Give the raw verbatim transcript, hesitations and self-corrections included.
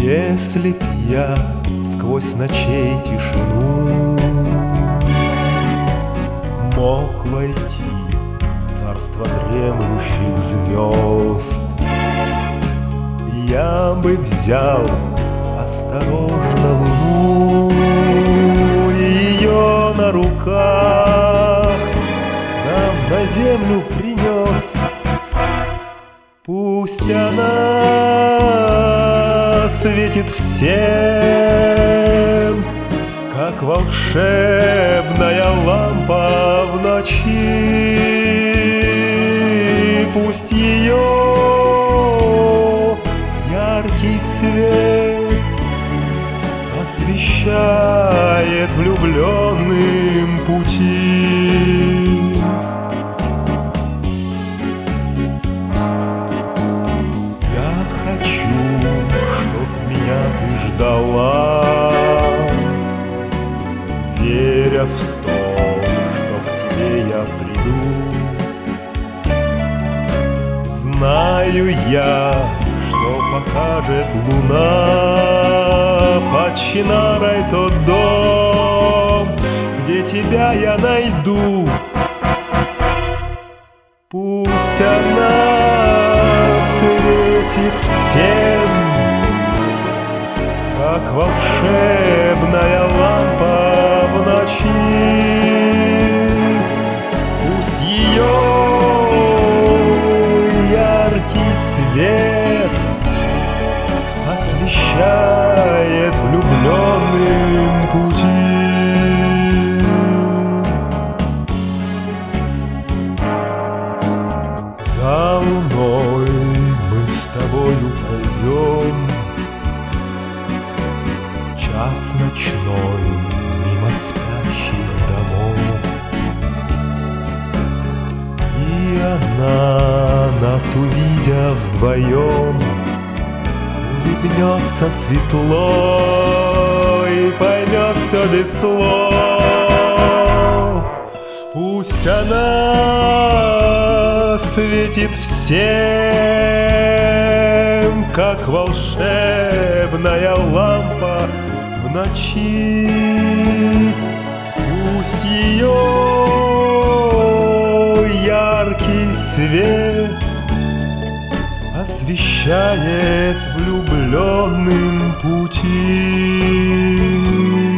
Если б я сквозь ночей тишину мог войти в царство дремлющих звезд, я бы взял осторожно луну, ее на руках нам на землю принес. Пусть она светит всем, как волшебная лампа в ночи. Пусть ее яркий свет освещает влюбленным пути. Ждала, веря в то, что к тебе я приду. Знаю я, что покажет луна под Чинарой тот дом, где тебя я найду. Пусть она светит всем, как волшебная лампа в ночи. Пусть ее яркий свет освещает влюбленным пути. За луной мы с тобою пойдем час ночной мимо спящих домов, и она, нас увидя вдвоем, улыбнется светло и поймет все без слов. Пусть она светит всем, как волшебная лампа в ночи. Пусть ее яркий свет освещает влюбленным пути.